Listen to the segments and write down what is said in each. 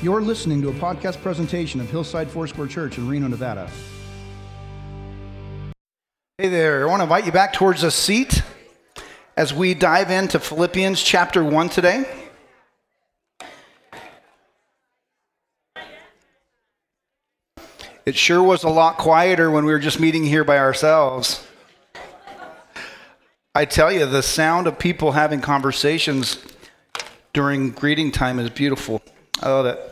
You're listening to a podcast presentation of Hillside Foursquare Church in Reno, Nevada. Hey there, I want to invite you back towards a seat as we dive into Philippians chapter 1 today. It sure was a lot quieter when we were just meeting here by ourselves. I tell you, the sound of people having conversations during greeting time is beautiful. I love it.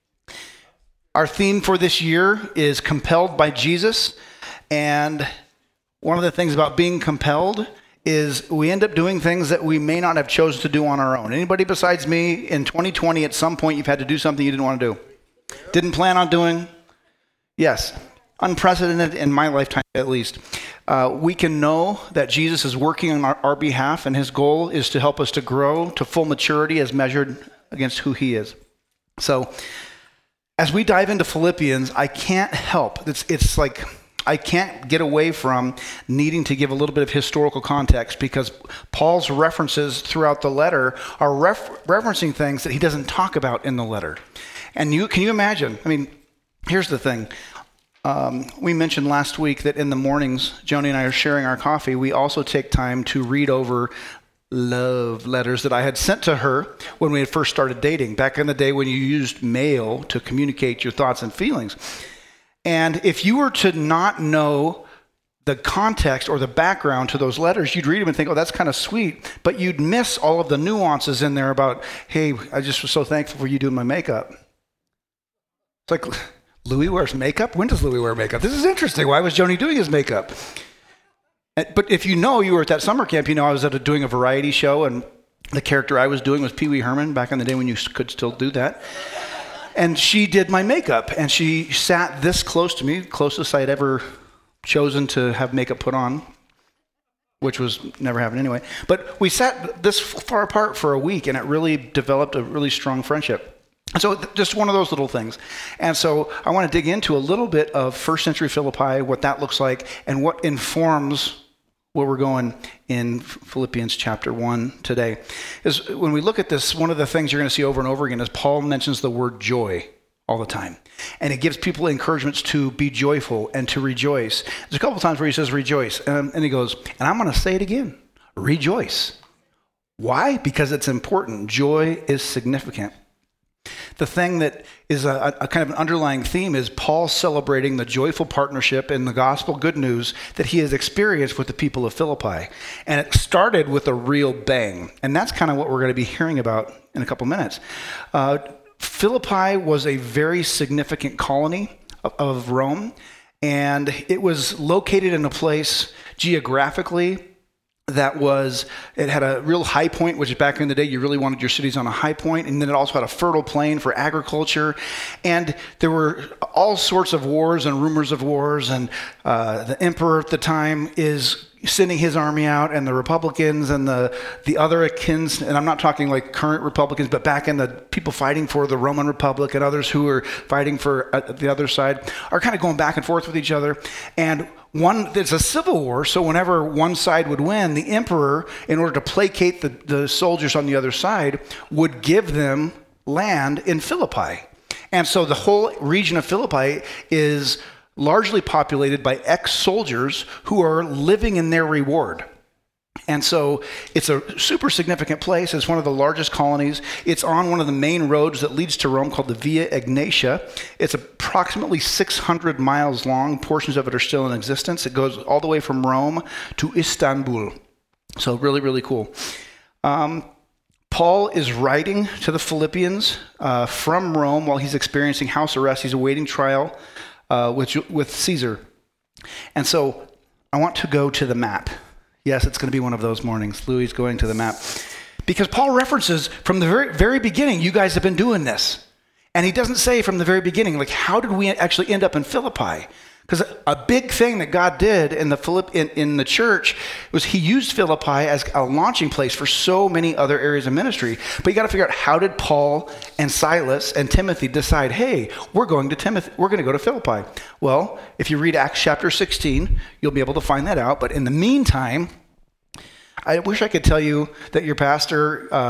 Our theme for this year is compelled by Jesus, and one of the things about being compelled is we end up doing things that we may not have chosen to do on our own. Anybody besides me in 2020 at some point you've had to do something you didn't want to do? Didn't plan on doing? Yes. Unprecedented in my lifetime at least. We can know that Jesus is working on our behalf, and his goal is to help us to grow to full maturity as measured against who he is. So as we dive into Philippians, I can't help. It's like I can't get away from needing to give a little bit of historical context, because Paul's references throughout the letter are referencing things that he doesn't talk about in the letter. And can you imagine? I mean, here's the thing. We mentioned last week that in the mornings, Joni and I are sharing our coffee. We also take time to read over love letters that I had sent to her when we had first started dating, back in the day when you used mail to communicate your thoughts and feelings. And if you were to not know the context or the background to those letters, you'd read them and think, oh, that's kind of sweet, but you'd miss all of the nuances in there about, hey, I just was so thankful for you doing my makeup. It's like, Louis wears makeup? When does Louis wear makeup? This is interesting. Why was Joni doing his makeup? But if you were at that summer camp, I was doing a variety show, and the character I was doing was Pee Wee Herman, back in the day when you could still do that. And she did my makeup, and she sat this close to me, closest I'd ever chosen to have makeup put on, which was never happened anyway. But we sat this far apart for a week, and it really developed a really strong friendship. And so just one of those little things. And so I want to dig into a little bit of first century Philippi, what that looks like, and what informs where we're going in Philippians chapter 1 today. Is when we look at this, one of the things you're going to see over and over again is Paul mentions the word joy all the time. And it gives people encouragements to be joyful and to rejoice. There's a couple of times where he says rejoice. And he goes, and I'm going to say it again, rejoice. Why? Because it's important. Joy is significant. The thing that is a kind of an underlying theme is Paul celebrating the joyful partnership in the gospel good news that he has experienced with the people of Philippi. And it started with a real bang. And that's kind of what we're going to be hearing about in a couple minutes. Philippi was a very significant colony of Rome, and it was located in a place geographically it had a real high point, which is back in the day, you really wanted your cities on a high point, and then it also had a fertile plain for agriculture, and there were all sorts of wars and rumors of wars, and the emperor at the time is sending his army out, and the Republicans and the other kins, and I'm not talking like current Republicans, but back in the people fighting for the Roman Republic and others who were fighting for the other side, are kind of going back and forth with each other, and it's a civil war, so whenever one side would win, the emperor, in order to placate the soldiers on the other side, would give them land in Philippi. And so the whole region of Philippi is largely populated by ex-soldiers who are living in their reward. And so it's a super significant place. It's one of the largest colonies. It's on one of the main roads that leads to Rome called the Via Egnatia. It's approximately 600 miles long. Portions of it are still in existence. It goes all the way from Rome to Istanbul. So really, really cool. Paul is writing to the Philippians from Rome while he's experiencing house arrest. He's awaiting trial with Caesar. And so I want to go to the map. Yes, it's going to be one of those mornings. Louis is going to the map. Because Paul references from the very, very beginning, you guys have been doing this. And he doesn't say from the very beginning, like, how did we actually end up in Philippi? Because a big thing that God did in the church was he used Philippi as a launching place for so many other areas of ministry. But you got to figure out, how did Paul and Silas and Timothy decide, hey, we're going to go to Philippi? Well, if you read Acts chapter 16, you'll be able to find that out. But in the meantime, I wish I could tell you that your pastor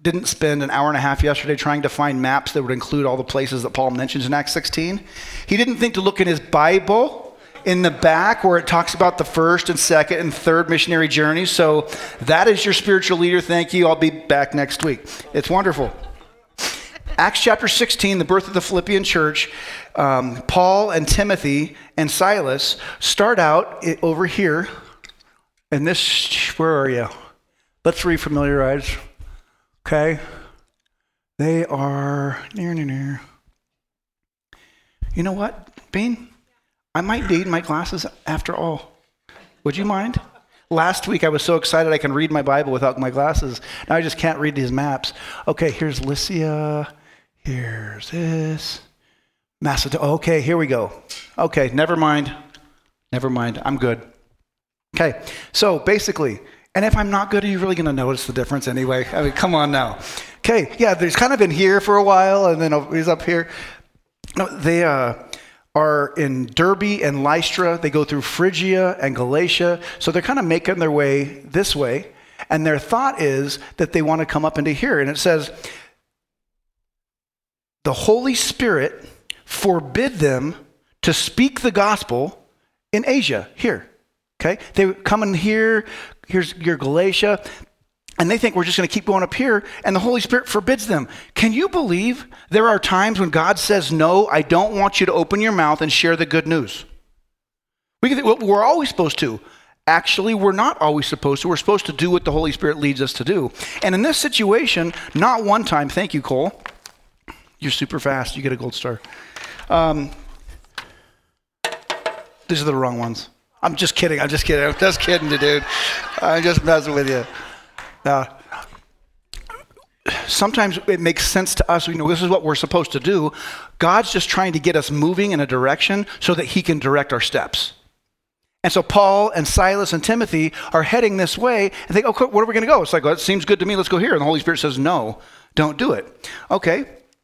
didn't spend an hour and a half yesterday trying to find maps that would include all the places that Paul mentions in Acts 16. He didn't think to look in his Bible in the back where it talks about the first and second and third missionary journeys. So that is your spiritual leader. Thank you. I'll be back next week. It's wonderful. Acts chapter 16, the birth of the Philippian church, Paul and Timothy and Silas start out over here. And this, where are you? Let's refamiliarize. Okay. They are near. You know what, Bean? I might need my glasses after all. Would you mind? Last week I was so excited I can read my Bible without my glasses. Now I just can't read these maps. Okay, here's Lycia. Here's this. Macedonia. Okay, here we go. Okay, never mind. I'm good. Okay, so basically, and if I'm not good, are you really going to notice the difference anyway? I mean, come on now. Okay, yeah, there's kind of in here for a while, and then he's up here. No, they are in Derbe and Lystra. They go through Phrygia and Galatia. So they're kind of making their way this way. And their thought is that they want to come up into here. And it says, the Holy Spirit forbid them to speak the gospel in Asia, here. Okay? They come in here. Here's your Galatia. And they think we're just going to keep going up here, and the Holy Spirit forbids them. Can you believe there are times when God says, no, I don't want you to open your mouth and share the good news? We're always supposed to. Actually, we're not always supposed to. We're supposed to do what the Holy Spirit leads us to do. And in this situation, not one time, thank you, Cole. You're super fast. You get a gold star. These are the wrong ones. I'm just kidding, dude. I'm just messing with you. Sometimes it makes sense to us. This is what we're supposed to do. God's just trying to get us moving in a direction so that he can direct our steps. And so Paul and Silas and Timothy are heading this way and think, okay, where are we going to go? It's like, well, it seems good to me. Let's go here. And the Holy Spirit says, no, don't do it. Okay.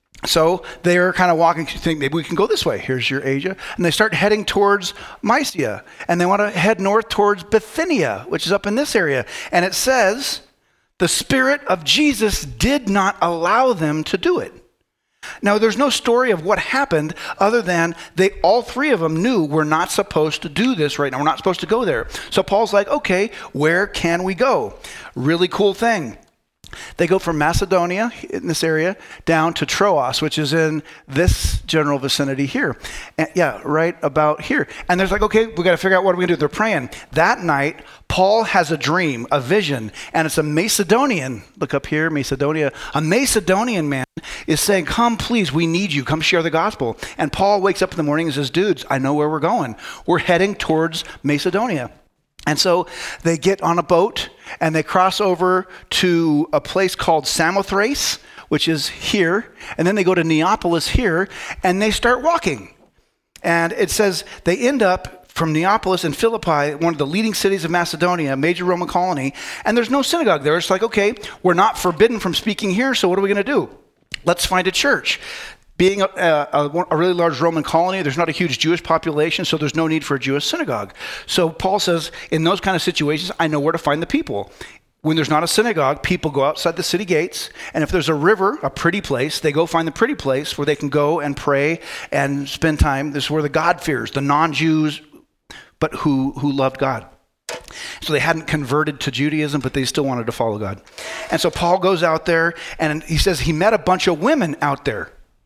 So they're kind of walking, think maybe we can go this way. Here's your Asia. And they start heading towards Mysia. And they want to head north towards Bithynia, which is up in this area. And it says, the Spirit of Jesus did not allow them to do it. Now, there's no story of what happened other than all three of them knew we're not supposed to do this right now. We're not supposed to go there. So Paul's like, okay, where can we go? Really cool thing. They go from Macedonia in this area down to Troas, which is in this general vicinity here. And right about here. And there's like, okay, we got to figure out what we're going to do. They're praying. That night, Paul has a dream, a vision, and it's a Macedonian. Look up here, Macedonia. A Macedonian man is saying, come, please, we need you. Come share the gospel. And Paul wakes up in the morning and says, dudes, I know where we're going. We're heading towards Macedonia. And so they get on a boat and they cross over to a place called Samothrace, which is here. And then they go to Neapolis here and they start walking. And it says they end up from Neapolis and Philippi, one of the leading cities of Macedonia, a major Roman colony. And there's no synagogue there. It's like, okay, we're not forbidden from speaking here. So what are we going to do? Let's find a church. Being a really large Roman colony, there's not a huge Jewish population, so there's no need for a Jewish synagogue. So Paul says, in those kind of situations, I know where to find the people. When there's not a synagogue, people go outside the city gates, and if there's a river, a pretty place, they go find the pretty place where they can go and pray and spend time. This is where the God-fearers, the non-Jews, but who loved God. So they hadn't converted to Judaism, but they still wanted to follow God. And so Paul goes out there, and he says he met a bunch of women out there.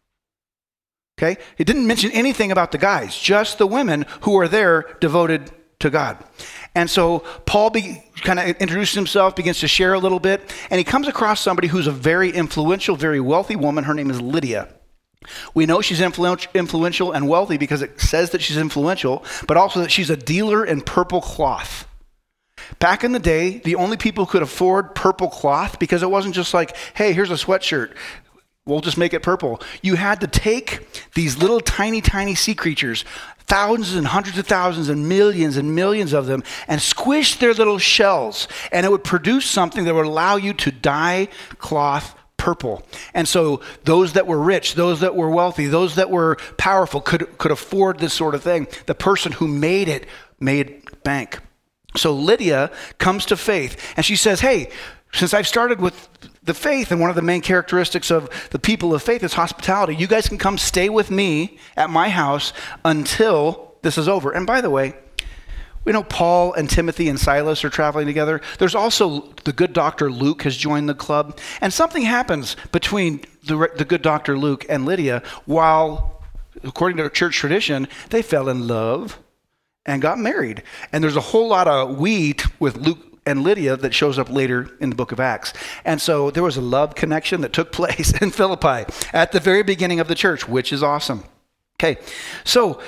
Okay? He didn't mention anything about the guys, just the women who are there devoted to God. And so Paul kind of introduces himself, begins to share a little bit, and he comes across somebody who's a very influential, very wealthy woman. Her name is Lydia. We know she's influential and wealthy because it says that she's influential, but also that she's a dealer in purple cloth. Back in the day, the only people who could afford purple cloth, because it wasn't just like, hey, here's a sweatshirt, we'll just make it purple. You had to take these little tiny, tiny sea creatures, thousands and hundreds of thousands and millions of them, and squish their little shells, and it would produce something that would allow you to dye cloth purple. And so those that were rich, those that were wealthy, those that were powerful could afford this sort of thing. The person who made it made bank. So Lydia comes to faith, and she says, hey, since I've started with the faith, and one of the main characteristics of the people of faith is hospitality, you guys can come stay with me at my house until this is over. And by the way, we know Paul and Timothy and Silas are traveling together. There's also the good doctor Luke has joined the club. And something happens between the good doctor Luke and Lydia while, according to church tradition, they fell in love and got married. And there's a whole lot of wheat with Luke and Lydia that shows up later in the book of Acts. And so there was a love connection that took place in Philippi at the very beginning of the church, which is awesome. Okay, so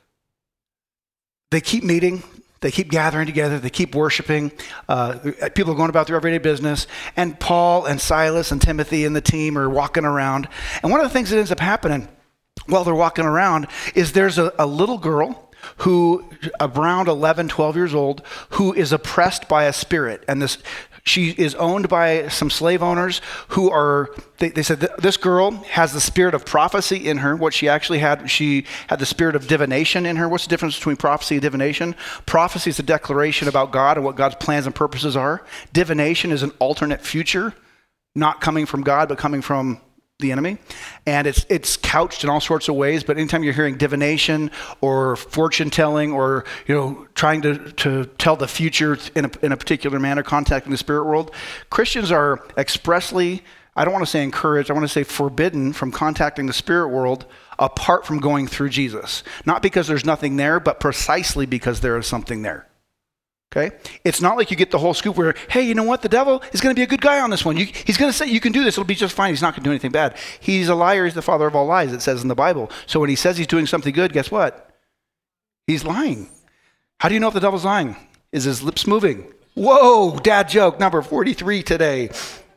they keep meeting. They keep gathering together. They keep worshiping. People are going about their everyday business. And Paul and Silas and Timothy and the team are walking around. And one of the things that ends up happening while they're walking around is there's a little girl who, around 11, 12 years old, who is oppressed by a spirit. And she is owned by some slave owners who are, they said this girl has the spirit of prophecy in her. What she actually had, she had the spirit of divination in her. What's the difference between prophecy and divination? Prophecy is a declaration about God and what God's plans and purposes are. Divination is an alternate future, not coming from God, but coming from the enemy. And it's couched in all sorts of ways, but anytime you're hearing divination or fortune telling or, trying to tell the future in a particular manner, contacting the spirit world, Christians are expressly, I don't want to say encouraged, I want to say forbidden from contacting the spirit world apart from going through Jesus. Not because there's nothing there, but precisely because there is something there. Okay? It's not like you get the whole scoop where, hey, you know what? The devil is going to be a good guy on this one. He's going to say you can do this. It'll be just fine. He's not going to do anything bad. He's a liar. He's the father of all lies, it says in the Bible. So when he says he's doing something good, guess what? He's lying. How do you know if the devil's lying? Is his lips moving? Whoa, dad joke number 43 today.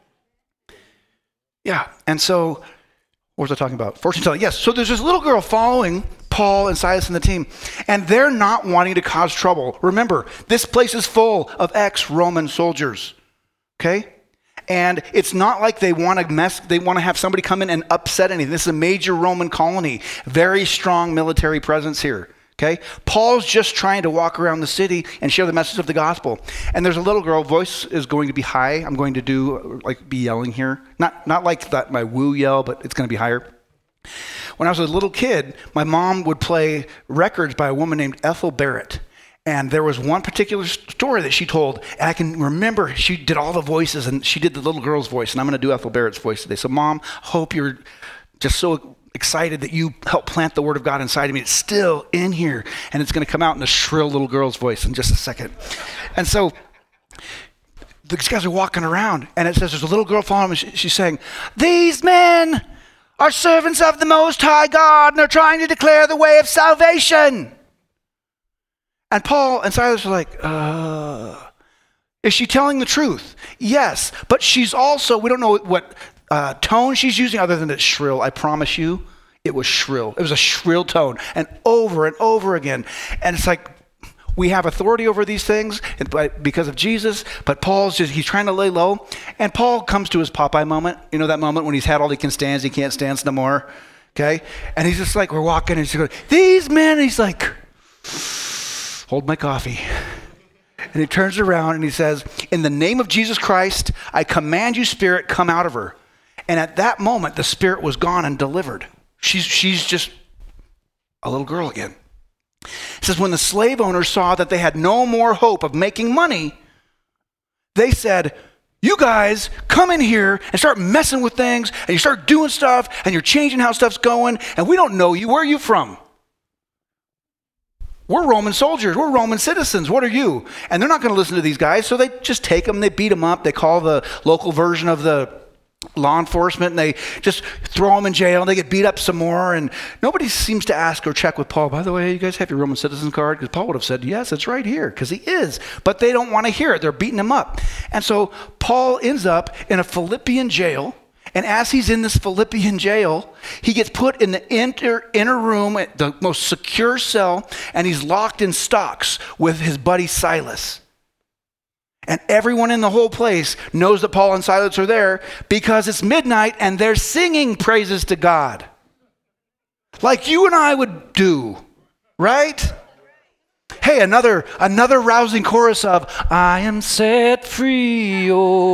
Yeah, and so what was I talking about? Fortune telling. Yes, so there's this little girl following Paul and Silas and the team, and they're not wanting to cause trouble. Remember, this place is full of ex-Roman soldiers, okay? And it's not like they want to have somebody come in and upset anything. This is a major Roman colony, very strong military presence here, okay? Paul's just trying to walk around the city and share the message of the gospel. And there's a little girl, voice is going to be high. I'm going to be yelling here. Not like that, my woo yell, but it's going to be higher. When I was a little kid, my mom would play records by a woman named Ethel Barrett. And there was one particular story that she told, and I can remember she did all the voices, and she did the little girl's voice, and I'm going to do Ethel Barrett's voice today. So, Mom, I hope you're just so excited that you helped plant the word of God inside of me. It's still in here, and it's going to come out in a shrill little girl's voice in just a second. And so these guys are walking around, and it says there's a little girl following them, and she's saying, "These men are servants of the Most High God, and they're trying to declare the way of salvation." And Paul and Silas are like, is she telling the truth? Yes, but she's also, we don't know what tone she's using other than it's shrill. I promise you, it was shrill. It was a shrill tone, and over again. And it's like, we have authority over these things because of Jesus, but he's trying to lay low. And Paul comes to his Popeye moment. You know that moment when he's had all he can stand, he can't stand no more, okay? And he's just like, we're walking, and he's going, "These men," and he's like, "Hold my coffee." And he turns around and he says, "In the name of Jesus Christ, I command you, spirit, come out of her." And at that moment, the spirit was gone and delivered. She's just a little girl again. It says, when the slave owners saw that they had no more hope of making money, they said, "You guys come in here and start messing with things, and you start doing stuff, and you're changing how stuff's going, and we don't know you. Where are you from? We're Roman soldiers. We're Roman citizens. What are you?" And they're not going to listen to these guys, so they just take them, they beat them up, they call the local version of the law enforcement, and they just throw them in jail, and they get beat up some more, and nobody seems to ask or check with Paul, "By the way, you guys have your Roman citizen card?" Because Paul would have said, "Yes, it's right here," because he is. But they don't want to hear it. They're beating him up. And so Paul ends up in a Philippian jail, and as he's in this Philippian jail, he gets put in the inner room, the most secure cell, and he's locked in stocks with his buddy Silas. And everyone in the whole place knows that Paul and Silas are there because it's midnight and they're singing praises to God. Like you and I would do, right? Hey, another rousing chorus of, I am set free,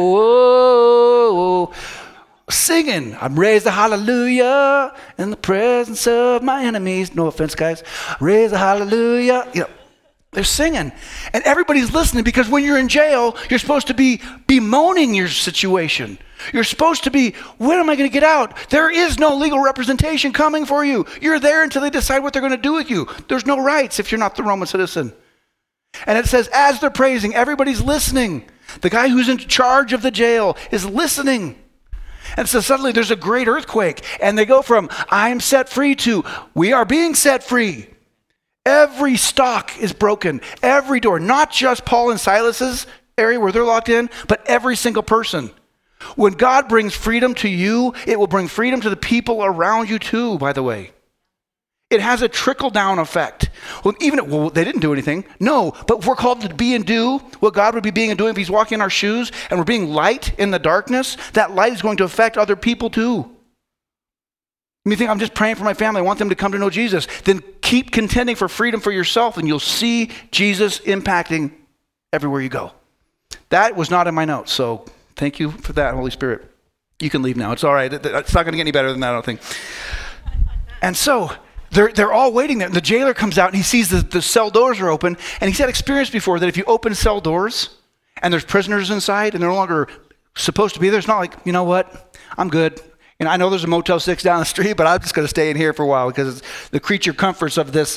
oh. Singing, I'm raised a hallelujah in the presence of my enemies. No offense, guys. Raise a hallelujah. They're singing. And everybody's listening because when you're in jail, you're supposed to be bemoaning your situation. You're supposed to be, when am I going to get out? There is no legal representation coming for you. You're there until they decide what they're going to do with you. There's no rights if you're not the Roman citizen. And it says, as they're praising, everybody's listening. The guy who's in charge of the jail is listening. And so suddenly there's a great earthquake, and they go from, I'm set free to, we are being set free. Every stock is broken, every door, not just Paul and Silas's area where they're locked in, but every single person. When God brings freedom to you, it will bring freedom to the people around you too, by the way. It has a trickle-down effect. Well, they didn't do anything. No, but we're called to be and do what God would be being and doing if he's walking in our shoes, and we're being light in the darkness. That light is going to affect other people too. You think, I'm just praying for my family. I want them to come to know Jesus. Then keep contending for freedom for yourself, and you'll see Jesus impacting everywhere you go. That was not in my notes, so thank you for that, Holy Spirit. You can leave now. It's all right. It's not going to get any better than that, I don't think. And so they're all waiting there. The jailer comes out and he sees the cell doors are open, and he's had experience before that if you open cell doors and there's prisoners inside and they're no longer supposed to be there, it's not like, you know what, I'm good. And I know there's a Motel 6 down the street, but I'm just going to stay in here for a while because it's the creature comforts of this,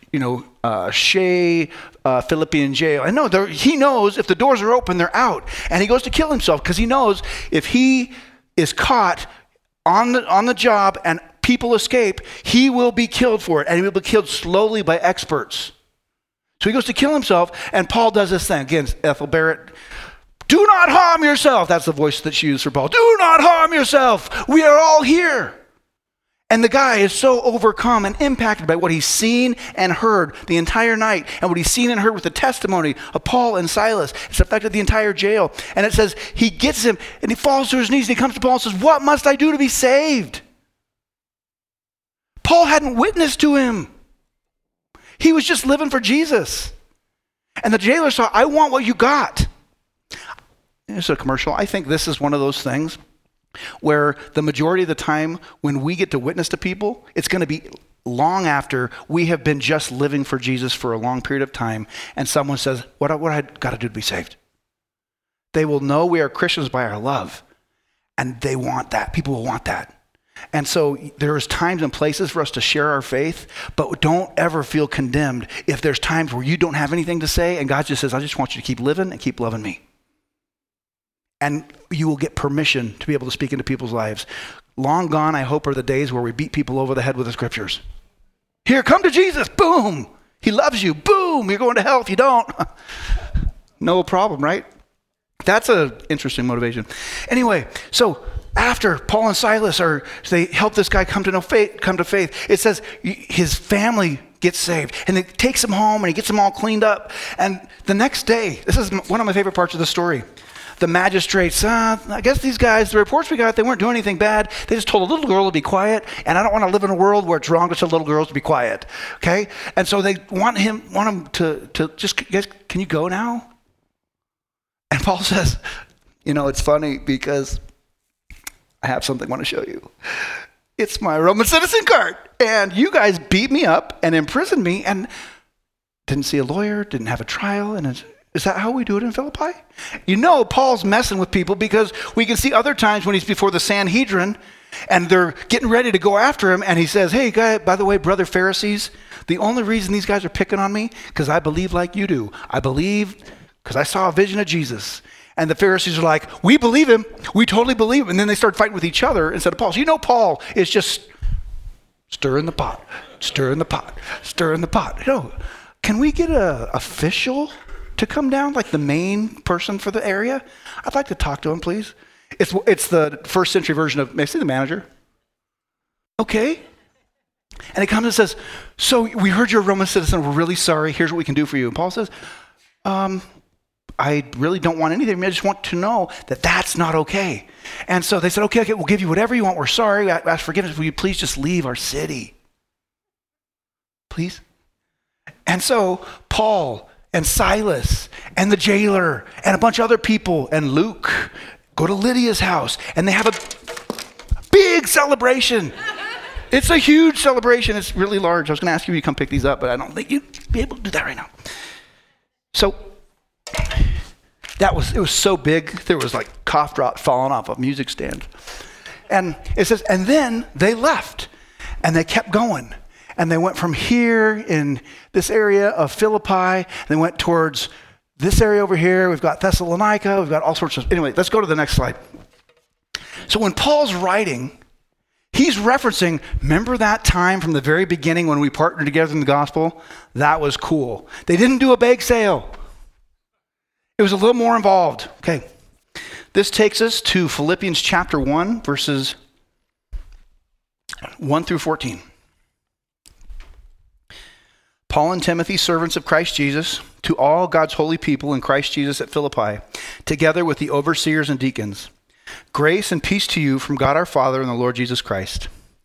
Shea Philippian jail. I know he knows if the doors are open, they're out. And he goes to kill himself because he knows if he is caught on the job and people escape, he will be killed for it, and he will be killed slowly by experts. So he goes to kill himself, and Paul does this thing. Again, Ethel Barrett, do not harm yourself. That's the voice that she used for Paul. Do not harm yourself. We are all here. And the guy is so overcome and impacted by what he's seen and heard the entire night, and what he's seen and heard with the testimony of Paul and Silas. It's affected the entire jail. And it says he gets him, and he falls to his knees, and he comes to Paul and says, what must I do to be saved? Paul hadn't witnessed to him. He was just living for Jesus. And the jailer saw, I want what you got. It's a commercial. I think this is one of those things where the majority of the time when we get to witness to people, it's going to be long after we have been just living for Jesus for a long period of time, and someone says, what I got to do to be saved? They will know we are Christians by our love, and they want that. People will want that. And so there is times and places for us to share our faith, but don't ever feel condemned if there's times where you don't have anything to say, and God just says, I just want you to keep living and keep loving me. And you will get permission to be able to speak into people's lives. Long gone, I hope, are the days where we beat people over the head with the scriptures. Here, come to Jesus. Boom. He loves you. Boom. You're going to hell if you don't. No problem, right? That's an interesting motivation. Anyway, so after Paul and Silas they help this guy come to faith, it says his family gets saved, and it takes him home, and he gets them all cleaned up. And the next day, this is one of my favorite parts of the story. The magistrates, I guess these guys, the reports we got, they weren't doing anything bad. They just told a little girl to be quiet, and I don't want to live in a world where it's wrong to tell little girls to be quiet, okay? And so they want him to just, guys, can you go now? And Paul says, it's funny because I have something I want to show you. It's my Roman citizen card, and you guys beat me up and imprisoned me and didn't see a lawyer, didn't have a trial, and is that how we do it in Philippi? Paul's messing with people because we can see other times when he's before the Sanhedrin and they're getting ready to go after him, and he says, hey, by the way, brother Pharisees, the only reason these guys are picking on me because I believe like you do. I believe because I saw a vision of Jesus. And the Pharisees are like, we believe him. We totally believe him. And then they start fighting with each other instead of Paul. So Paul is just stirring the pot, stirring the pot, stirring the pot. Can we get an official to come down, like the main person for the area? I'd like to talk to him, please. It's the first century version of, may I see the manager? Okay. And he comes and says, so we heard you're a Roman citizen. We're really sorry. Here's what we can do for you. And Paul says, I really don't want anything. I just want to know that that's not okay. And so they said, okay, we'll give you whatever you want. We're sorry. We ask forgiveness. Will you please just leave our city? Please? And so Paul and Silas and the jailer and a bunch of other people and Luke go to Lydia's house, and they have a big celebration. It's a huge celebration. It's really large. I was going to ask you to come pick these up, but I don't think you'd be able to do that right now. So it was so big, there was like cough drops falling off a music stand. And it says, and then they left, and they kept going. And they went from here in this area of Philippi, and they went towards this area over here. We've got Thessalonica, we've got all sorts of, anyway, let's go to the next slide. So when Paul's writing, he's referencing, remember that time from the very beginning when we partnered together in the gospel? That was cool. They didn't do a bake sale. It was a little more involved. Okay. This takes us to Philippians chapter 1, verses 1 through 14. Paul and Timothy, servants of Christ Jesus, to all God's holy people in Christ Jesus at Philippi, together with the overseers and deacons. Grace and peace to you from God our Father and the Lord Jesus Christ.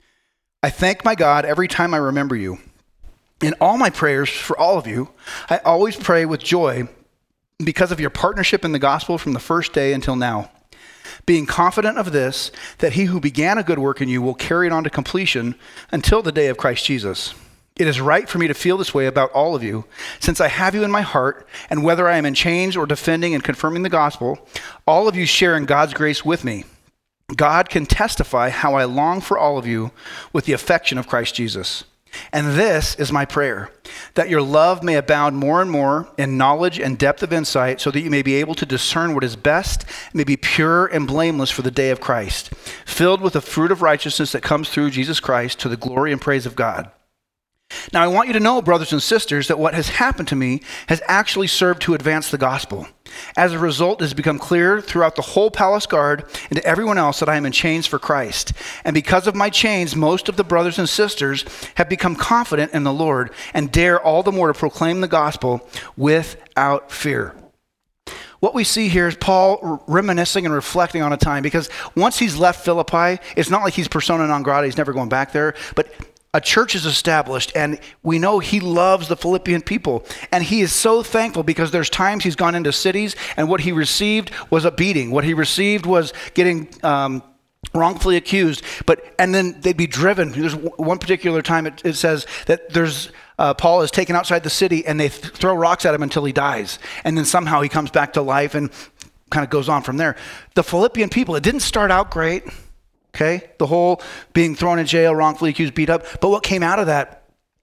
I thank my God every time I remember you. In all my prayers for all of you, I always pray with joy because of your partnership in the gospel from the first day until now. Being confident of this, that he who began a good work in you will carry it on to completion until the day of Christ Jesus. It is right for me to feel this way about all of you, since I have you in my heart, and whether I am in chains or defending and confirming the gospel, all of you share in God's grace with me. God can testify how I long for all of you with the affection of Christ Jesus. And this is my prayer, that your love may abound more and more in knowledge and depth of insight, so that you may be able to discern what is best, and may be pure and blameless for the day of Christ, filled with the fruit of righteousness that comes through Jesus Christ to the glory and praise of God. Now, I want you to know, brothers and sisters, that what has happened to me has actually served to advance the gospel. As a result, it has become clear throughout the whole palace guard and to everyone else that I am in chains for Christ. And because of my chains, most of the brothers and sisters have become confident in the Lord and dare all the more to proclaim the gospel without fear. What we see here is Paul reminiscing and reflecting on a time, because once he's left Philippi, it's not like he's persona non grata, he's never going back there, but a church is established, and we know he loves the Philippian people. And he is so thankful because there's times he's gone into cities, and what he received was a beating. What he received was getting wrongfully accused. And then they'd be driven. There's one particular time it says that there's Paul is taken outside the city, and they throw rocks at him until he dies. And then somehow he comes back to life and kind of goes on from there. The Philippian people, it didn't start out great. Okay, the whole being thrown in jail, wrongfully accused, beat up. But what came out of that,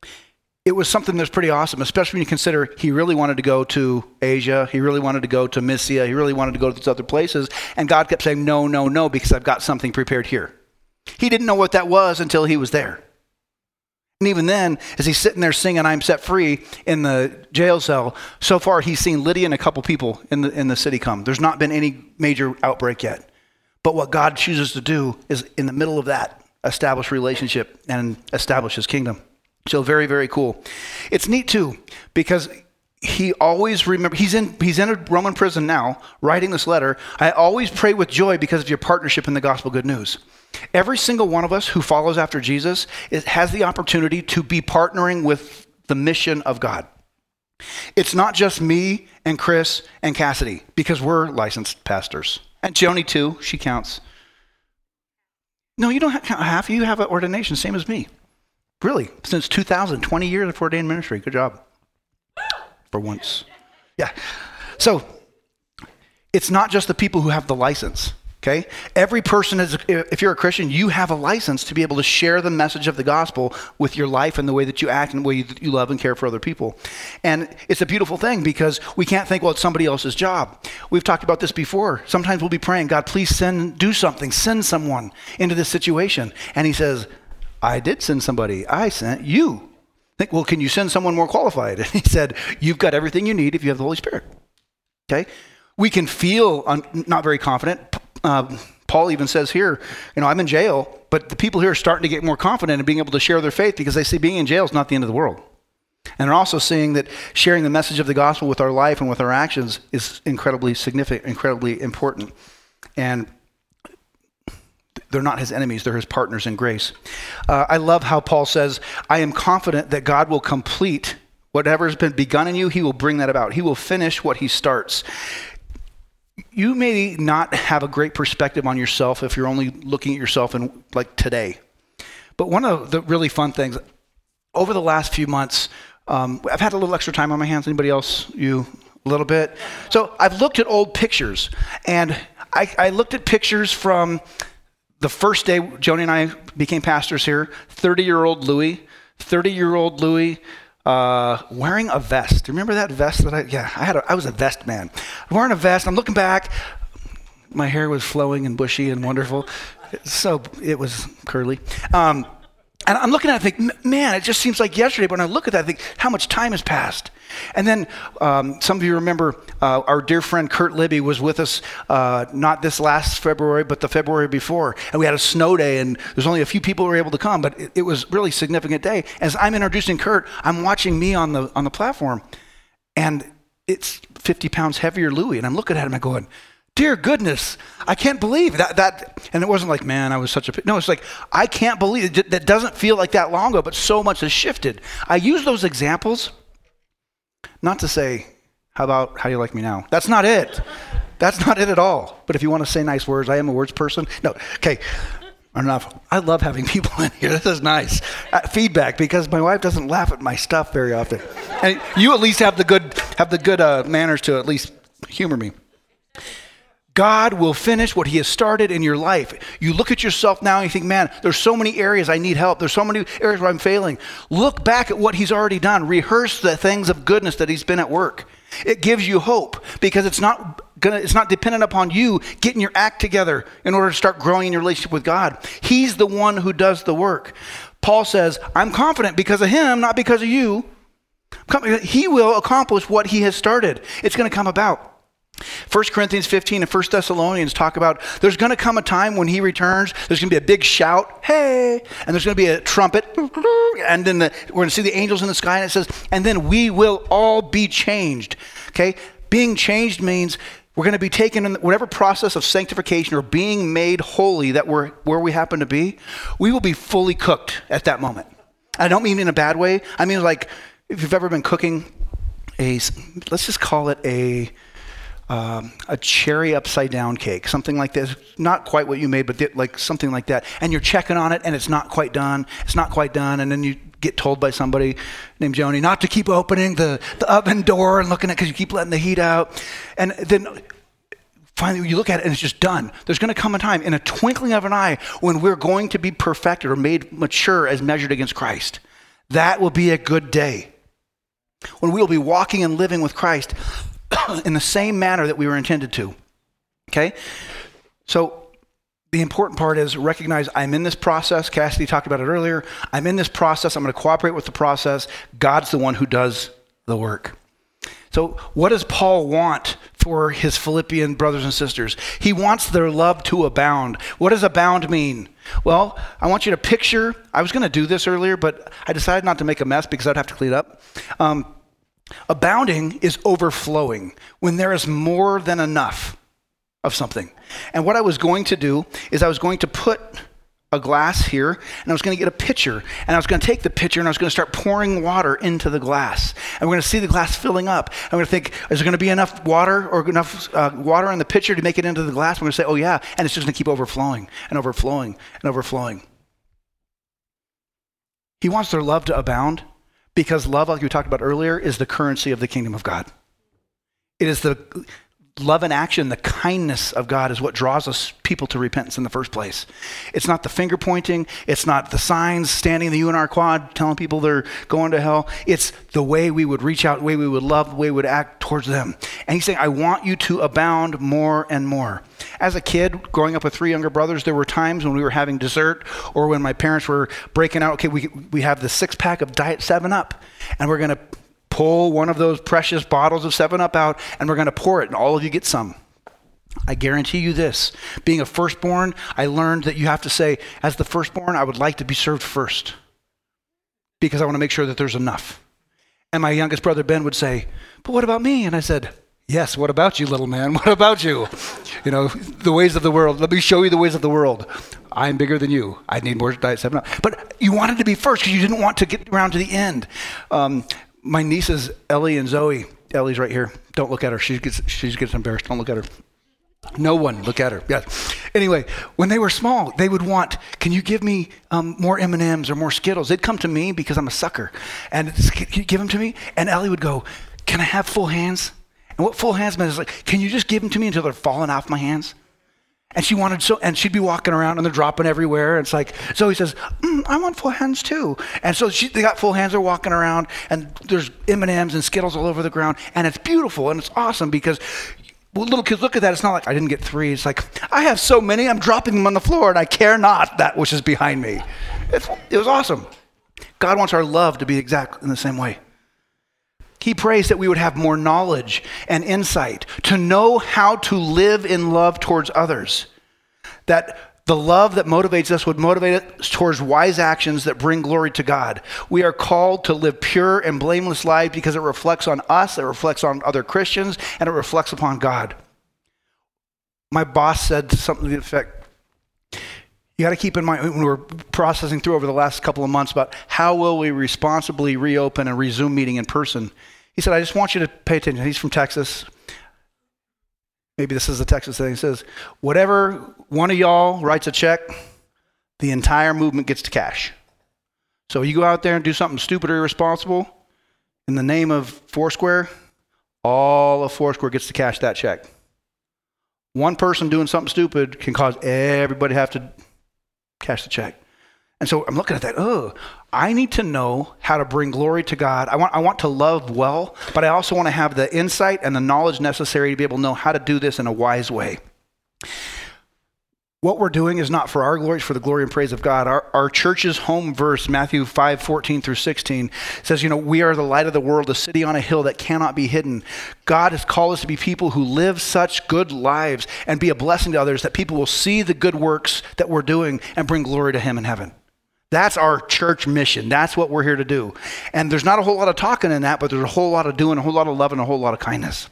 it was something that's pretty awesome, especially when you consider he really wanted to go to Asia. He really wanted to go to Mysia. He really wanted to go to these other places. And God kept saying, no, no, no, because I've got something prepared here. He didn't know what that was until he was there. And even then, as he's sitting there singing, I'm set free in the jail cell, so far he's seen Lydia and a couple people in the city come. There's not been any major outbreak yet. But what God chooses to do is, in the middle of that, establish relationship and establish his kingdom. So very, very cool. It's neat too, because he always remembers, he's in a Roman prison now, writing this letter. I always pray with joy because of your partnership in the gospel good news. Every single one of us who follows after Jesus has the opportunity to be partnering with the mission of God. It's not just me and Chris and Cassidy, because we're licensed pastors. And Joni too, she counts. No, you don't count half. You have an ordination, same as me. Really, since 2000, 20 years of ordained ministry. Good job. For once. Yeah. So, it's not just the people who have the license, okay? Every person, if you're a Christian, you have a license to be able to share the message of the gospel with your life and the way that you act and the way that you love and care for other people. And it's a beautiful thing, because we can't think, well, it's somebody else's job. We've talked about this before. Sometimes we'll be praying, God, please do something, send someone into this situation. And he says, I did send somebody. I sent you. Think, well, can you send someone more qualified? And he said, you've got everything you need if you have the Holy Spirit. Okay? We can feel not very confident. Paul even says here, I'm in jail, but the people here are starting to get more confident in being able to share their faith, because they see being in jail is not the end of the world. And they're also seeing that sharing the message of the gospel with our life and with our actions is incredibly significant, incredibly important. And they're not his enemies, they're his partners in grace. I love how Paul says, I am confident that God will complete Whatever has been begun in you, he will bring that about. He will finish what he starts. You may not have a great perspective on yourself if you're only looking at yourself in like today. But one of the really fun things, over the last few months, I've had a little extra time on my hands. Anybody else? You? A little bit? So I've looked at old pictures, and I looked at pictures from the first day Joni and I became pastors here, 30-year-old Louie wearing a vest. Do you remember that vest that I was a vest man. Wearing a vest. I'm looking back. My hair was flowing and bushy and wonderful. So it was curly. And I'm looking at it and think, man, it just seems like yesterday. But when I look at that, I think how much time has passed. And then some of you remember our dear friend Kurt Libby was with us, not this last February, but the February before. And we had a snow day, and there's only a few people who were able to come, but it was really a significant day. As I'm introducing Kurt, I'm watching me on the platform, and it's 50 pounds heavier Louie. And I'm looking at him and going, dear goodness, I can't believe that. And it wasn't like, man, I was such a, no, it's like, I can't believe it. That doesn't feel like that long ago, but so much has shifted. I use those examples not to say, how you like me now? That's not it. That's not it at all. But if you want to say nice words, I am a words person. No, okay, enough. I love having people in here. This is nice. Feedback, because my wife doesn't laugh at my stuff very often. And you at least have the good manners to at least humor me. God will finish what he has started in your life. You look at yourself now and you think, man, there's so many areas I need help. There's so many areas where I'm failing. Look back at what he's already done. Rehearse the things of goodness that he's been at work. It gives you hope because it's not dependent upon you getting your act together in order to start growing in your relationship with God. He's the one who does the work. Paul says, I'm confident because of him, not because of you. He will accomplish what he has started. It's going to come about. 1 Corinthians 15 and 1 Thessalonians talk about there's going to come a time when he returns. There's going to be a big shout, hey, and there's going to be a trumpet, and then we're going to see the angels in the sky, and it says, and then we will all be changed. Okay, being changed means we're going to be taken in whatever process of sanctification or being made holy that we're where we happen to be. We will be fully cooked at that moment. I don't mean in a bad way. I mean like if you've ever been cooking let's just call it a cherry upside down cake, something like this. Not quite what you made, but like something like that. And you're checking on it and it's not quite done. And then you get told by somebody named Joni not to keep opening the oven door and looking at it because you keep letting the heat out. And then finally you look at it and it's just done. There's going to come a time in a twinkling of an eye when we're going to be perfected or made mature as measured against Christ. That will be a good day when we will be walking and living with Christ in the same manner that we were intended to. Okay? So the important part is recognize I'm in this process. Cassidy talked about it earlier. I'm in this process. I'm going to cooperate with the process. God's the one who does the work. So what does Paul want for his Philippian brothers and sisters? He wants their love to abound. What does abound mean? Well, I want you to picture, I was going to do this earlier, but I decided not to make a mess because I'd have to clean it up. Abounding is overflowing when there is more than enough of something. And what I was going to do is I was going to put a glass here and I was going to get a pitcher and I was going to take the pitcher and I was going to start pouring water into the glass. And we're going to see the glass filling up. I'm going to think, is there going to be enough water or enough water in the pitcher to make it into the glass? We're going to say, oh yeah. And it's just going to keep overflowing and overflowing and overflowing. He wants their love to abound. Because love, like we talked about earlier, is the currency of the kingdom of God. It is the love in action, the kindness of God is what draws us people to repentance in the first place. It's not the finger pointing. It's not the signs standing in the UNR quad telling people they're going to hell. It's the way we would reach out, the way we would love, the way we would act towards them. And he's saying, I want you to abound more and more. As a kid, growing up with 3 younger brothers, there were times when we were having dessert or when my parents were breaking out, okay, we have the 6-pack of Diet 7-Up, and we're going to pull one of those precious bottles of 7-Up out, and we're going to pour it, and all of you get some. I guarantee you this. Being a firstborn, I learned that you have to say, as the firstborn, I would like to be served first because I want to make sure that there's enough. And my youngest brother, Ben, would say, but what about me? And I said, yes, what about you, little man? What about you? You know, the ways of the world. Let me show you the ways of the world. I'm bigger than you. I need more Diet 7-Up. But you wanted to be first because you didn't want to get around to the end. My nieces, Ellie and Zoe. Ellie's right here. Don't look at her. She gets embarrassed. Don't look at her. No one look at her. Yeah. Anyway, when they were small, they would want, can you give me more M&Ms or more Skittles? They'd come to me because I'm a sucker. And can you give them to me? And Ellie would go, can I have full hands? And what full hands meant is like, can you just give them to me until they're falling off my hands? And she wanted and she'd be walking around and they're dropping everywhere. And it's like, Zoe says, I want full hands too. And so they got full hands, they're walking around and there's M&Ms and Skittles all over the ground. And it's beautiful and it's awesome because little kids look at that. It's not like I didn't get 3. It's like, I have so many, I'm dropping them on the floor and I care not that which is behind me. It was awesome. God wants our love to be exactly in the same way. He prays that we would have more knowledge and insight to know how to live in love towards others. That the love that motivates us would motivate us towards wise actions that bring glory to God. We are called to live pure and blameless lives because it reflects on us, it reflects on other Christians, and it reflects upon God. My boss said something to the effect, you got to keep in mind when we're processing through over the last couple of months about how will we responsibly reopen and resume meeting in person. He said, I just want you to pay attention. He's from Texas. Maybe this is the Texas thing. He says, whatever one of y'all writes a check, the entire movement gets to cash. So you go out there and do something stupid or irresponsible in the name of Foursquare, all of Foursquare gets to cash that check. One person doing something stupid can cause everybody to have to cash the check. And so I'm looking at that, I need to know how to bring glory to God. I want to love well, but I also want to have the insight and the knowledge necessary to be able to know how to do this in a wise way. What we're doing is not for our glory, it's for the glory and praise of God. Our church's home verse, Matthew 5:14 through 16, says, we are the light of the world, a city on a hill that cannot be hidden. God has called us to be people who live such good lives and be a blessing to others that people will see the good works that we're doing and bring glory to Him in heaven. That's our church mission. That's what we're here to do. And there's not a whole lot of talking in that, but there's a whole lot of doing, a whole lot of love, and a whole lot of kindness.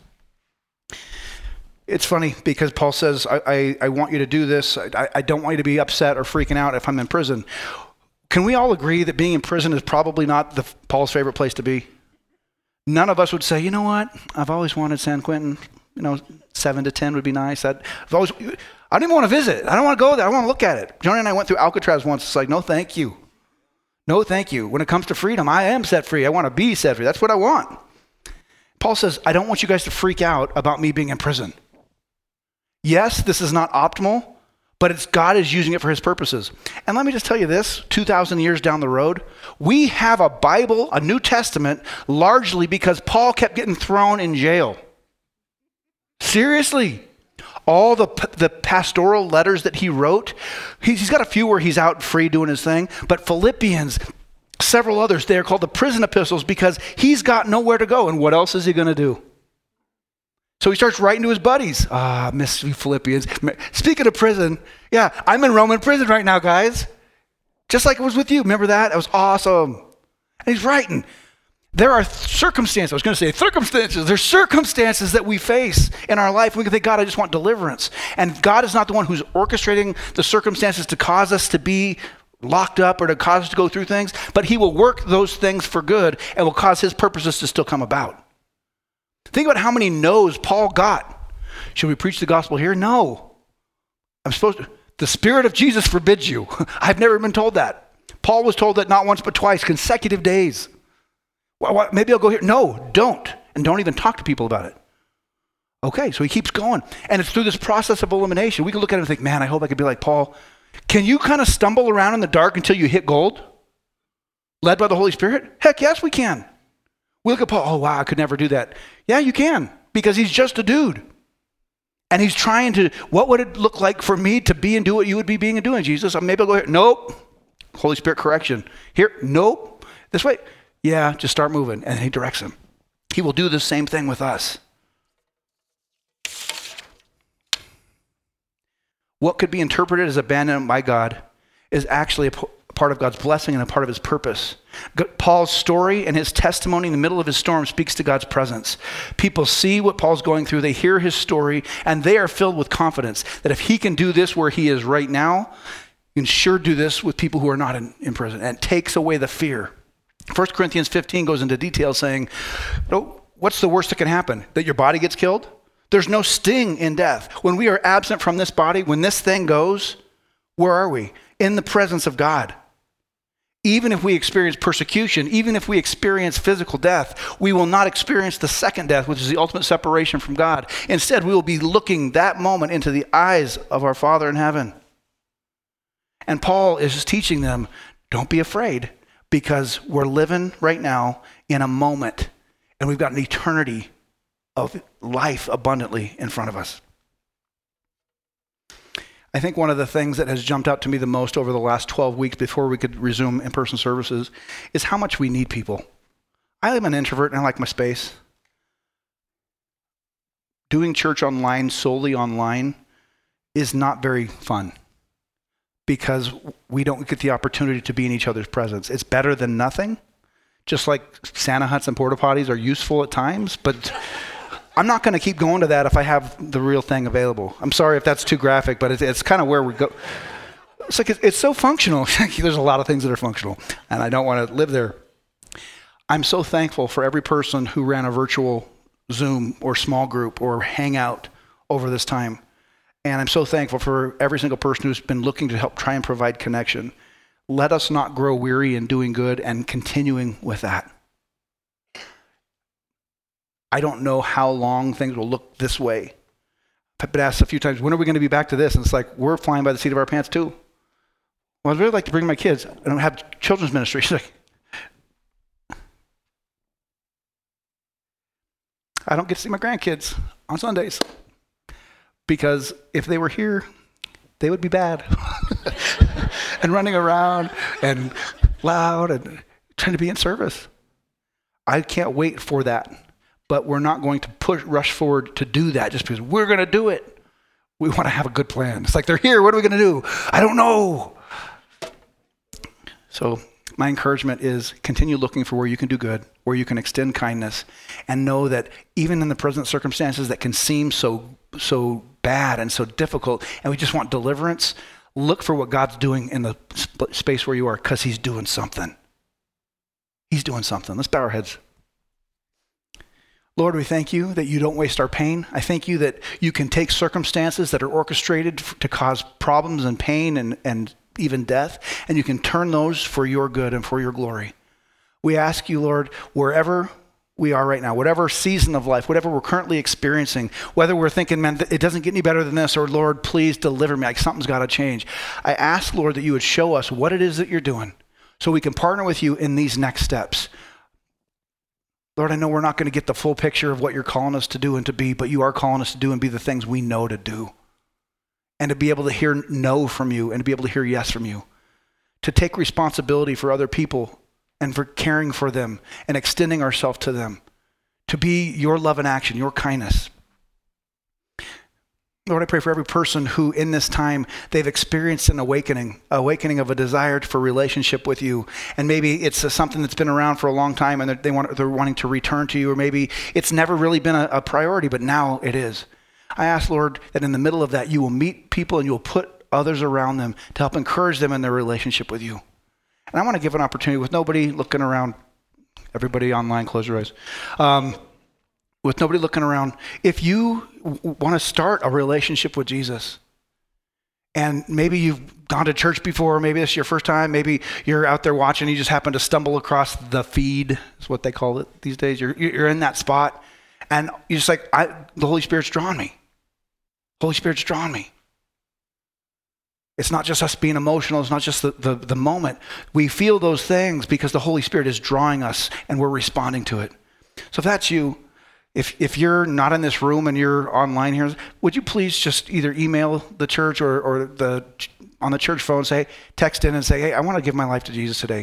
It's funny because Paul says, I want you to do this. I don't want you to be upset or freaking out if I'm in prison. Can we all agree that being in prison is probably not Paul's favorite place to be? None of us would say, you know what? I've always wanted San Quentin. 7 to 10 would be nice. I don't even want to visit. I don't want to go there. I want to look at it. Joni and I went through Alcatraz once. It's like, no, thank you. No, thank you. When it comes to freedom, I am set free. I want to be set free. That's what I want. Paul says, I don't want you guys to freak out about me being in prison. Yes, this is not optimal, but God is using it for His purposes. And let me just tell you this, 2,000 years down the road, we have a Bible, a New Testament, largely because Paul kept getting thrown in jail. Seriously. All the pastoral letters that he wrote, he's got a few where he's out free doing his thing, but Philippians, several others, they're called the prison epistles because he's got nowhere to go. And what else is he going to do? So he starts writing to his buddies. Miss Philippians. Speaking of prison, yeah, I'm in Roman prison right now, guys. Just like it was with you. Remember that? That was awesome. And he's writing. There are circumstances, I was going to say circumstances, there's circumstances that we face in our life. We can think, God, I just want deliverance. And God is not the one who's orchestrating the circumstances to cause us to be locked up or to cause us to go through things, but He will work those things for good and will cause His purposes to still come about. Think about how many no's Paul got. Should we preach the gospel here? No. The Spirit of Jesus forbids you. I've never been told that. Paul was told that not once but twice, consecutive days. Well, maybe I'll go here. No, don't. And don't even talk to people about it. Okay, so he keeps going. And it's through this process of elimination. We can look at it and think, man, I hope I could be like Paul. Can you kind of stumble around in the dark until you hit gold? Led by the Holy Spirit? Heck yes, we can. We look at Paul, oh wow, I could never do that. Yeah, you can, because he's just a dude. And he's trying to, what would it look like for me to be and do what you would be being and doing, Jesus? Maybe I'll go here. Nope. Holy Spirit correction. Here, nope. This way. Yeah, just start moving. And He directs him. He will do the same thing with us. What could be interpreted as abandonment by God is actually a part of God's blessing and a part of His purpose. Paul's story and his testimony in the middle of his storm speaks to God's presence. People see what Paul's going through, they hear his story, and they are filled with confidence that if he can do this where he is right now, he can sure do this with people who are not in prison. And it takes away the fear. 1 Corinthians 15 goes into detail saying, oh, what's the worst that can happen? That your body gets killed? There's no sting in death. When we are absent from this body, when this thing goes, where are we? In the presence of God. Even if we experience persecution, even if we experience physical death, we will not experience the second death, which is the ultimate separation from God. Instead, we will be looking that moment into the eyes of our Father in heaven. And Paul is teaching them, don't be afraid, because we're living right now in a moment, and we've got an eternity of life abundantly in front of us. I think one of the things that has jumped out to me the most over the last 12 weeks before we could resume in-person services is how much we need people. I am an introvert and I like my space. Doing church online, solely online, is not very fun because we don't get the opportunity to be in each other's presence. It's better than nothing, just like Santa huts and porta potties are useful at times, but I'm not going to keep going to that if I have the real thing available. I'm sorry if that's too graphic, but it's kind of where we go. It's like it's so functional. There's a lot of things that are functional, and I don't want to live there. I'm so thankful for every person who ran a virtual Zoom or small group or hangout over this time. And I'm so thankful for every single person who's been looking to help try and provide connection. Let us not grow weary in doing good and continuing with that. I don't know how long things will look this way. I've been asked a few times, when are we going to be back to this? And it's like, we're flying by the seat of our pants too. Well, I'd really like to bring my kids. I don't have children's ministry. She's like, I don't get to see my grandkids on Sundays because if they were here, they would be bad and running around and loud and trying to be in service. I can't wait for that. But we're not going to rush forward to do that just because we're going to do it. We want to have a good plan. It's like, they're here. What are we going to do? I don't know. So my encouragement is continue looking for where you can do good, where you can extend kindness, and know that even in the present circumstances that can seem so bad and so difficult, and we just want deliverance, look for what God's doing in the space where you are, because he's doing something. He's doing something. Let's bow our heads. Lord, we thank you that you don't waste our pain. I thank you that you can take circumstances that are orchestrated to cause problems and pain and even death, and you can turn those for your good and for your glory. We ask you, Lord, wherever we are right now, whatever season of life, whatever we're currently experiencing, whether we're thinking, man, it doesn't get any better than this, or Lord, please deliver me, like something's got to change. I ask, Lord, that you would show us what it is that you're doing so we can partner with you in these next steps. Lord, I know we're not going to get the full picture of what you're calling us to do and to be, but you are calling us to do and be the things we know to do. And to be able to hear no from you and to be able to hear yes from you. To take responsibility for other people and for caring for them and extending ourselves to them. To be your love in action, your kindness. Lord, I pray for every person who in this time they've experienced an awakening of a desire for relationship with you. And maybe it's something that's been around for a long time and they're wanting to return to you, or maybe it's never really been a priority, but now it is. I ask, Lord, that in the middle of that, you will meet people and you will put others around them to help encourage them in their relationship with you. And I want to give an opportunity with nobody looking around. Everybody online, close your eyes. With nobody looking around, if you want to start a relationship with Jesus, and maybe you've gone to church before, maybe this is your first time, maybe you're out there watching, you just happen to stumble across the feed, is what they call it these days. You're in that spot, and you're just like, the Holy Spirit's drawn me. Holy Spirit's drawn me. It's not just us being emotional, it's not just the moment. We feel those things because the Holy Spirit is drawing us, and we're responding to it. So if that's you, If you're not in this room and you're online here, would you please just either email the church or on the church phone, text in and say, hey, I want to give my life to Jesus today.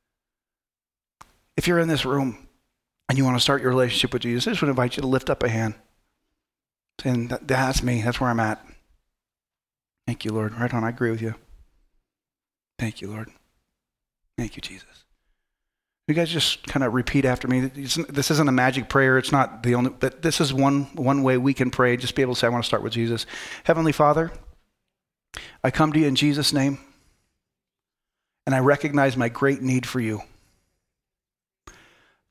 If you're in this room and you want to start your relationship with Jesus, I just would invite you to lift up a hand. And that's me. That's where I'm at. Thank you, Lord. Right on. I agree with you. Thank you, Lord. Thank you, Jesus. You guys just kind of repeat after me. This isn't a magic prayer. It's not the only, but this is one way we can pray. Just be able to say, I want to start with Jesus. Heavenly Father, I come to you in Jesus' name, and I recognize my great need for you.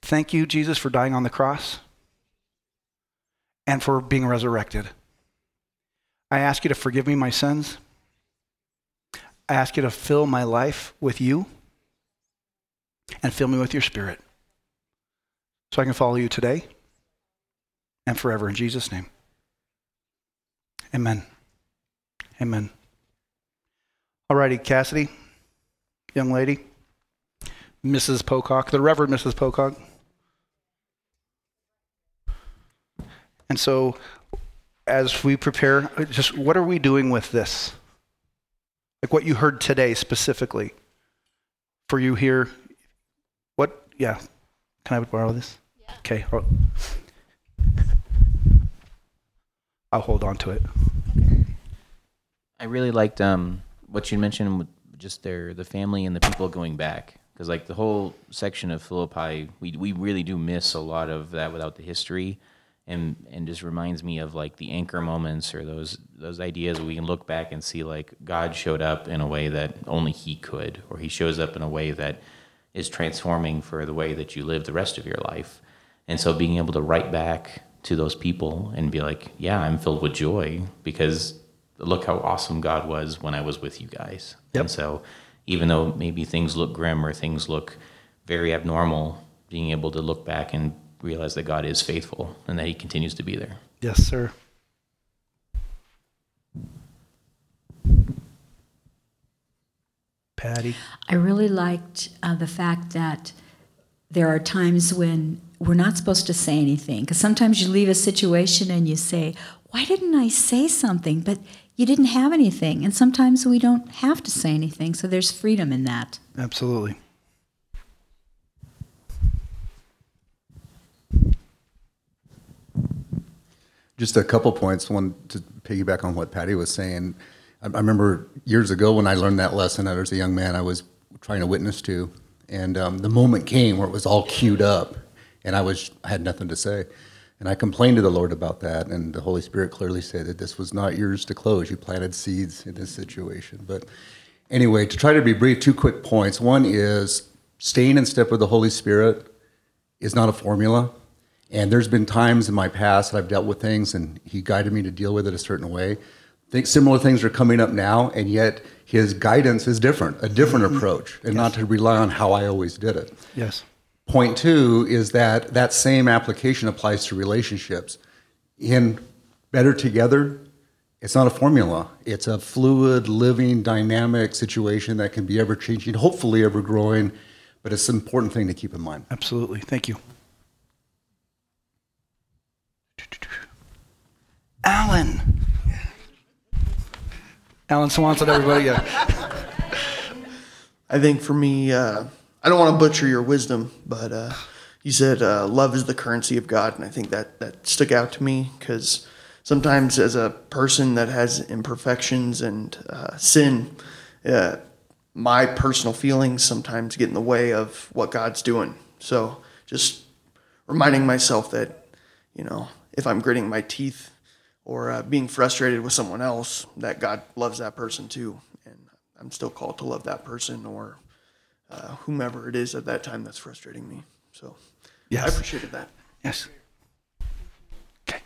Thank you, Jesus, for dying on the cross and for being resurrected. I ask you to forgive me my sins. I ask you to fill my life with you and fill me with your Spirit so I can follow you today and forever in Jesus' name. Amen. Amen. All righty, Cassidy, young lady, Mrs. Pocock, the Reverend Mrs. Pocock. And so as we prepare, just what are we doing with this? Like what you heard today specifically for you here. What? Yeah. Can I borrow this? Yeah. Okay. I'll hold on to it. I really liked what you mentioned with just the family and the people going back. Because like the whole section of Philippi, we really do miss a lot of that without the history. And just reminds me of like the anchor moments or those ideas where we can look back and see like God showed up in a way that only he could, or he shows up in a way that is transforming for the way that you live the rest of your life. And so being able to write back to those people and be like, yeah, I'm filled with joy because look how awesome God was when I was with you guys. Yep. And so even though maybe things look grim or things look very abnormal, being able to look back and realize that God is faithful and that he continues to be there. Yes, sir. Patty? I really liked the fact that there are times when we're not supposed to say anything, because sometimes you leave a situation and you say, why didn't I say something? But you didn't have anything. And sometimes we don't have to say anything, so there's freedom in that. Absolutely. Just a couple points. One, to piggyback on what Patty was saying. I remember years ago when I learned that lesson, I was a young man I was trying to witness to, and the moment came where it was all queued up, and I had nothing to say. And I complained to the Lord about that, and the Holy Spirit clearly said that this was not yours to close. You planted seeds in this situation. But anyway, to try to be brief, 2 quick points. One is staying in step with the Holy Spirit is not a formula. And there's been times in my past that I've dealt with things and he guided me to deal with it a certain way. I think similar things are coming up now, and yet his guidance is different, a different approach, and not to rely on how I always did it. Yes. Point 2 is that same application applies to relationships. In Better Together, it's not a formula. It's a fluid, living, dynamic situation that can be ever-changing, hopefully ever-growing, but it's an important thing to keep in mind. Absolutely. Thank you. Alan. Alan Swanson, everybody. I think for me, I don't want to butcher your wisdom, but you said love is the currency of God, and I think that stuck out to me because sometimes as a person that has imperfections and sin, my personal feelings sometimes get in the way of what God's doing. So just reminding myself that, if I'm gritting my teeth or being frustrated with someone else, that God loves that person too. And I'm still called to love that person or whomever it is at that time that's frustrating me. So yes. I appreciated that. Yes. Okay.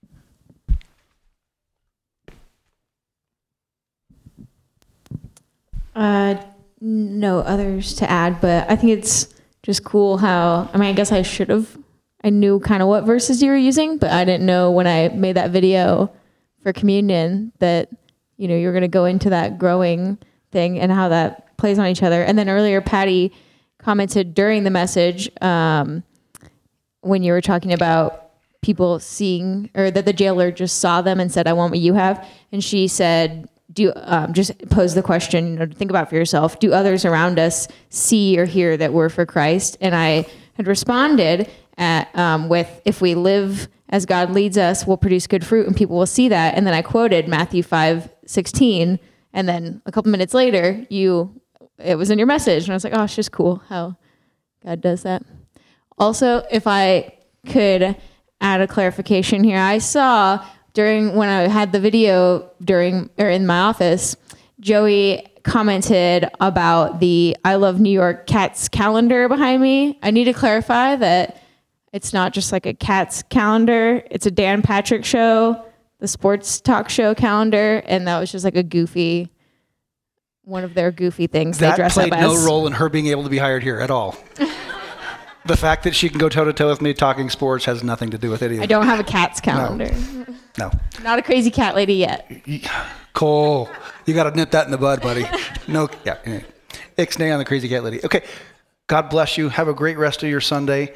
No others to add, but I think it's just cool how, I guess I knew kind of what verses you were using, but I didn't know when I made that video for communion that, you were going to go into that growing thing and how that plays on each other. And then earlier, Patty commented during the message when you were talking about people seeing, or that the jailer just saw them and said, I want what you have. And she said, just pose the question, think about it for yourself. Do others around us see or hear that we're for Christ? And I had responded with, if we live as God leads us, we'll produce good fruit and people will see that. And then I quoted Matthew 5:16. And then a couple minutes later, it was in your message. And I was like, oh, it's just cool how God does that. Also, if I could add a clarification here, I saw when I had the video in my office, Joey commented about the I Love New York Cats calendar behind me. I need to clarify that it's not just like a Cats calendar. It's a Dan Patrick Show, the sports talk show calendar, and that was just like one of their goofy things they That dress played up as. no role in her being able to be hired here at all. The fact that she can go toe-to-toe with me talking sports has nothing to do with any of I it. don't have a Cats calendar. No. Not a crazy cat lady yet. Cole, you got to nip that in the bud, buddy. No, yeah. Anyway. Ixnay on the crazy cat lady. Okay. God bless you. Have a great rest of your Sunday.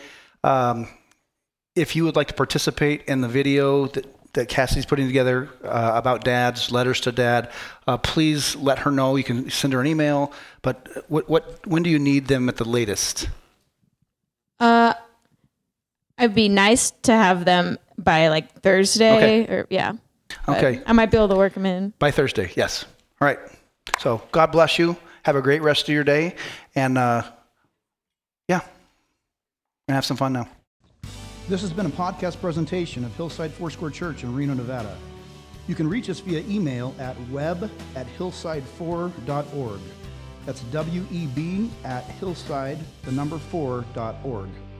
If you would like to participate in the video that Cassie's putting together about dads, letters to dad, please let her know. You can send her an email. But when do you need them at the latest? It'd be nice to have them by like Thursday or yeah. But Okay. I might be able to work them in. By Thursday, yes. All right. So God bless you. Have a great rest of your day. And yeah, and have some fun now. This has been a podcast presentation of Hillside Foursquare Church in Reno, Nevada. You can reach us via email at web@hillside4.org. That's WEB@hillside4.org.